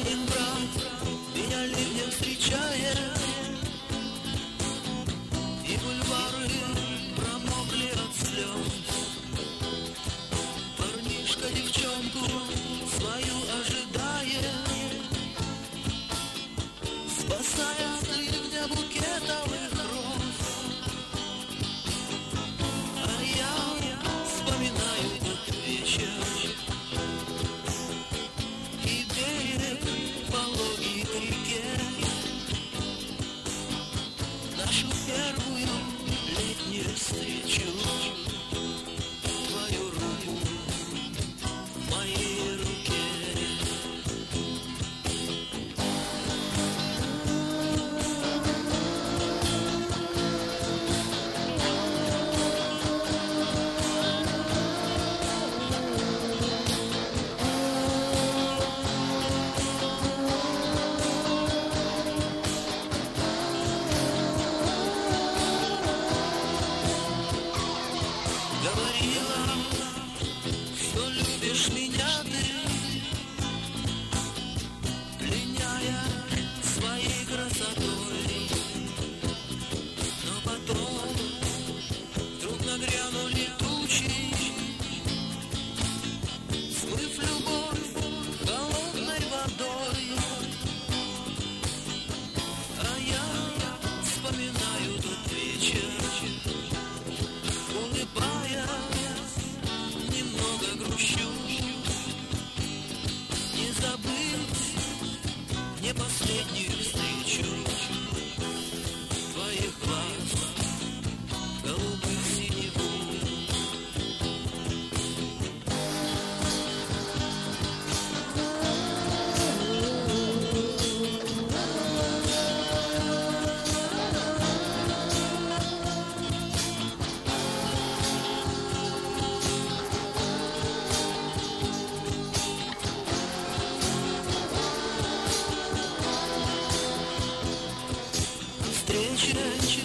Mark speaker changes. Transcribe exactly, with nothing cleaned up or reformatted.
Speaker 1: Ленинград меня ливнем встречает, и бульвары промокли от слез. Парнишка девчонку свою ожидает, спасая от ливня букетовых роз. А я вспоминаю тот вечер и берег пологий к реке, нашу первую летнюю встречу, твою руку в моей руке. Говорила, что любишь меня ты, пленяя своей красотой. Но потом вдруг нагрянули тучи, смыв любовь холодной водой. А я вспоминаю тот вечер, улыбаясь, немного грущу. Не забыть мне последнюю встречу твоих глаз, голубых синеву. Встреча